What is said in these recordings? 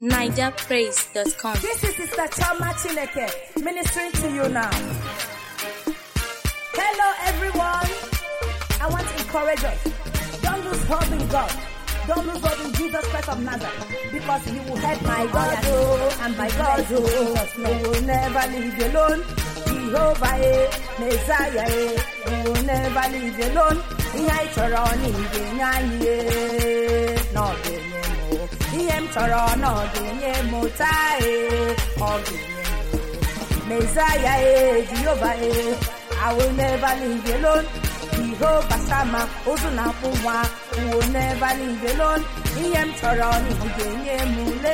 NigerPraise.com. This is Sister Chama Chineke ministering to you now. Hello everyone. I want to encourage us. Don't lose hope in God. Don't lose hope in Jesus Christ of Nazareth, because He will help my God, and my God, He will never leave you alone. Jehovah, Messiah, He will never leave you alone. He ain't around, no, He ain't around, no, Messiah, Jehovah, I will never leave you alone. Jehovah Sama, Ozunapuwa, who will never leave you alone. He am Toroni, Mule.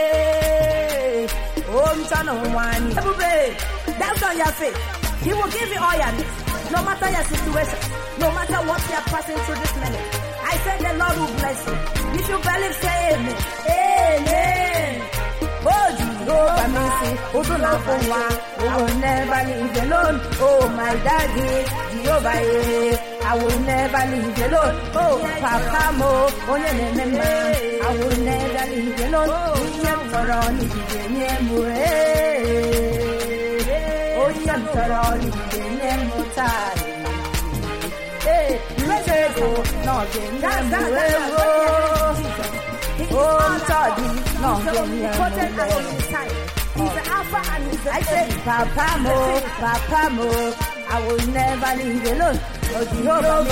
That's on your faith. He will give you all your needs, no matter your situation, no matter what you are passing through this minute. I said the Lord will bless you. If you believe, say amen. Amen. Oh, Jehovah, mercy, Ozunapuwa, I will never leave you alone. Oh, my daddy, Jehovah, I will never leave you alone. Oh, Papa Mo, I will never leave you alone. He's the Alpha and he's the Papa Mo, I will never leave you alone. Oh, Jehovah,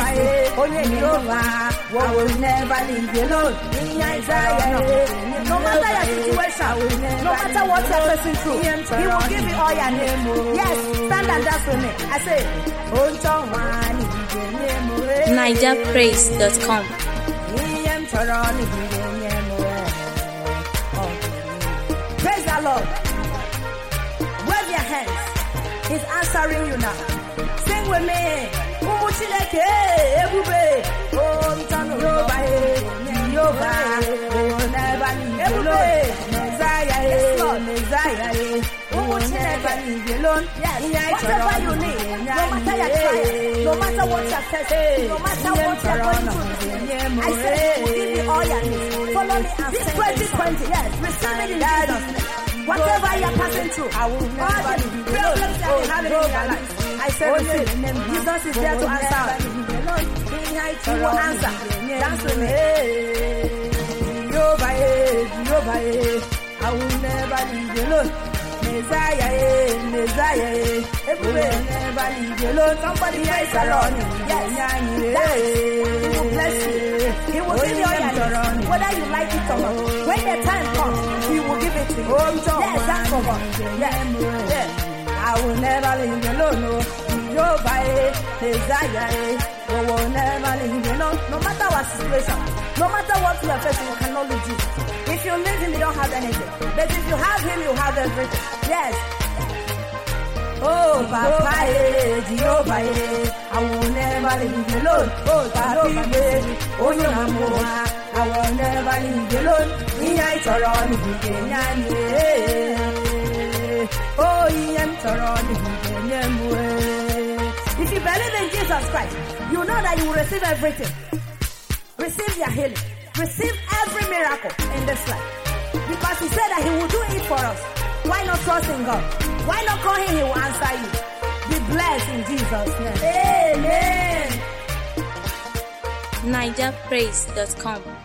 I will never leave you alone. No matter your situation, no matter what you're passing through, He will give you all your name. Yes, stand and dance with me. I say, NigerPraise.com. Praise the Lord. Wave your hands. He's answering you now. Sing with me. Messiah, never leave you alone. Yes, whatever you need, no matter your trial, no matter what you're facing, no matter what you're going through, I say He will give you all your needs. Follow me and this 2020, yes, receive it in Jesus' name. Whatever you're passing through, I will never leave you alone. Problems that you have in your life, I say receive. Jesus is there to answer. He will answer. Dance with me. Jehovah, I will never leave you alone. Messiah, He will never leave you alone. Somebody praise the Lord. Yes, He will bless you. He will give you all your needs, whether you like it or not. When the time comes, He will give it to you. Yes, that's for God. Yes. I will never leave you alone. Jehovah, Messiah, we will never leave you alone. No matter what situation, no matter what you are facing, you cannot lose Jesus. If you need Him, you don't have anything. But if you have Him, you have everything. Yes. Oh, Papa, Jehovah, I will never leave you alone. Oh, Papa, oh, you I will never leave you alone. If you believe in Jesus Christ, you know that you will receive everything. Receive your healing. Receive every miracle in this life. Because He said that He will do it for us. Why not trust in God? Why not call Him? He will answer you. Be blessed in Jesus' name. Amen. NigerPraise.com.